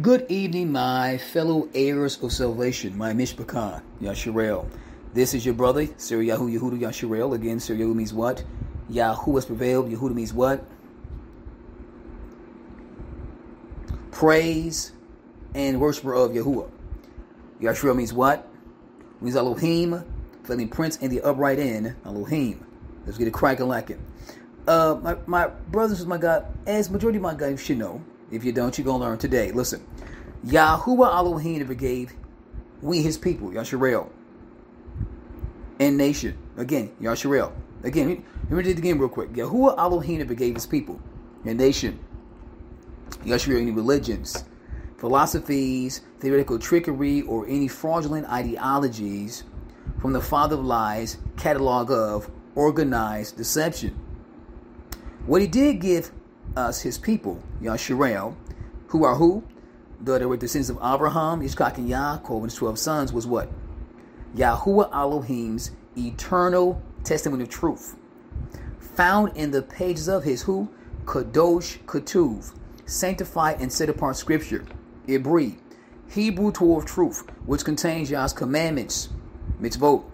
Good evening, my fellow heirs of salvation, my Mishpacha, Yasharel. This is your brother, Sir Yahu Yehuda Yasharel. Again, Sir Yahu means what? Yahu has prevailed. Yehuda means what? Praise and worshiper of Yahuwah. Yasharel means what? It means Elohim, flaming prince in the upright end, Elohim. Let's get it cracking lacking. My brothers and my God, as majority of my guys should know, if you don't, you're going to learn today. Listen, Yahuwah Elohim never gave we his people, Yasharel, and nation. Again, Yasharel. Again, let me read it again real quick. Yahuwah Elohim never gave his people and nation, Yasharel, any religions, philosophies, theoretical trickery, or any fraudulent ideologies from the father of lies, catalog of organized deception. What he did give us, his people, Yasharel, who are who? The direct descendants of Abraham, Yitzchak, and Yaakov, and his 12 sons, was what? Yahuwah Elohim's eternal testimony of truth, found in the pages of his who? Kadosh Ketuv, sanctified and set apart scripture, Ibri, Hebrew Torah of truth, which contains Yah's commandments, mitzvot,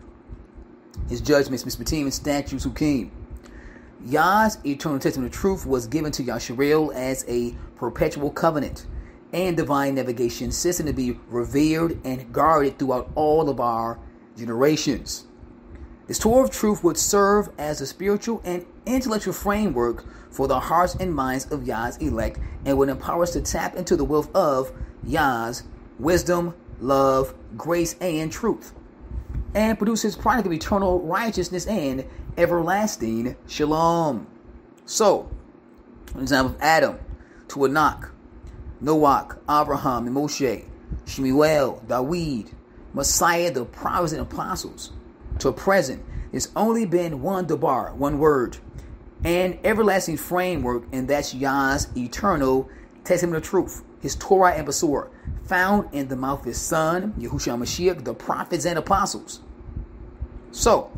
his judgments, mishpatim, and statutes, hukim. Yah's eternal testimony of truth was given to Yasharel as a perpetual covenant and divine navigation system to be revered and guarded throughout all of our generations. This Torah of truth would serve as a spiritual and intellectual framework for the hearts and minds of Yah's elect and would empower us to tap into the wealth of Yah's wisdom, love, grace, and truth, and produce his product of eternal righteousness and everlasting shalom. So, an example of Adam to Enoch, Noach, Abraham, and Moshe, Shemuel, Dawid, Messiah, the prophets and apostles, to present, there's only been one Dabar, one word, and everlasting framework, and that's Yah's eternal testimony of truth, his Torah and Basur, found in the mouth of his son, Yahushua Mashiach, the prophets and apostles. So,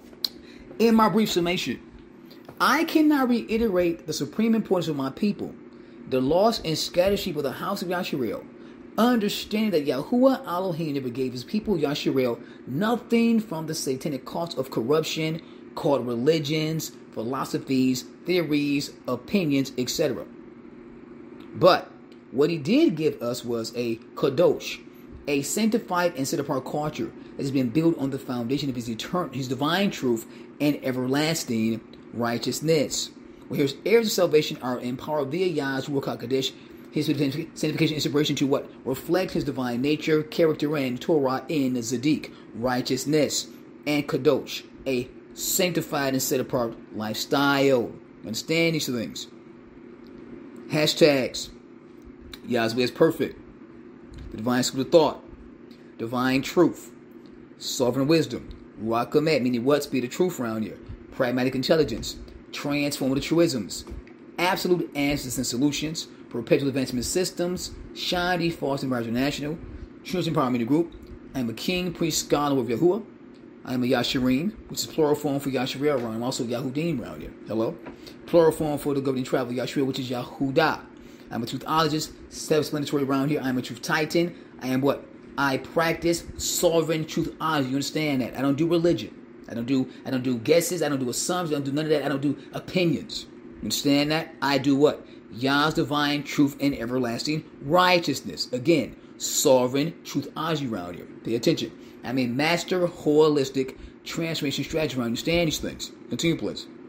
in my brief summation, I cannot reiterate the supreme importance of my people, the lost and scattered sheep of the house of Yasharel, understanding that Yahuwah Elohim never gave his people, Yasharel, nothing from the satanic cult of corruption called religions, philosophies, theories, opinions, etc. But what he did give us was a kadosh, a sanctified and set apart culture that has been built on the foundation of his divine truth and everlasting righteousness. Where his heirs of salvation are empowered via Yah's Ruach HaKodesh, his sanctification inspiration to what? Reflect his divine nature, character, and Torah in Zedek, righteousness, and kadosh, a sanctified and set apart lifestyle. Understand these things. Hashtags. Yah's way is perfect. The divine school of thought. Divine truth. Sovereign wisdom. Ruach Hamed, meaning what? Speed of truth around here. Pragmatic intelligence. Transformative truisms. Absolute answers and solutions. Perpetual advancement systems. Shiny False Environment International. Trinity Empowerment Group. I am a king, priest, scholar of Yahuwah. I am a Yasharim, which is plural form for Yasharel. I'm also Yahudim around here. Hello? Plural form for the governing tribe of Yasharel, which is Yahudah. I'm a truthologist, self-explanatory around here. I'm a truth titan. I am what? I practice sovereign truthology. You understand that? I don't do religion. I don't do guesses. I don't do assumptions. I don't do none of that. I don't do opinions. You understand that? I do what? Yah's divine truth and everlasting righteousness. Again, sovereign truthology around here. Pay attention. I'm a master holistic transformation strategist around. You understand these things? Continue, please.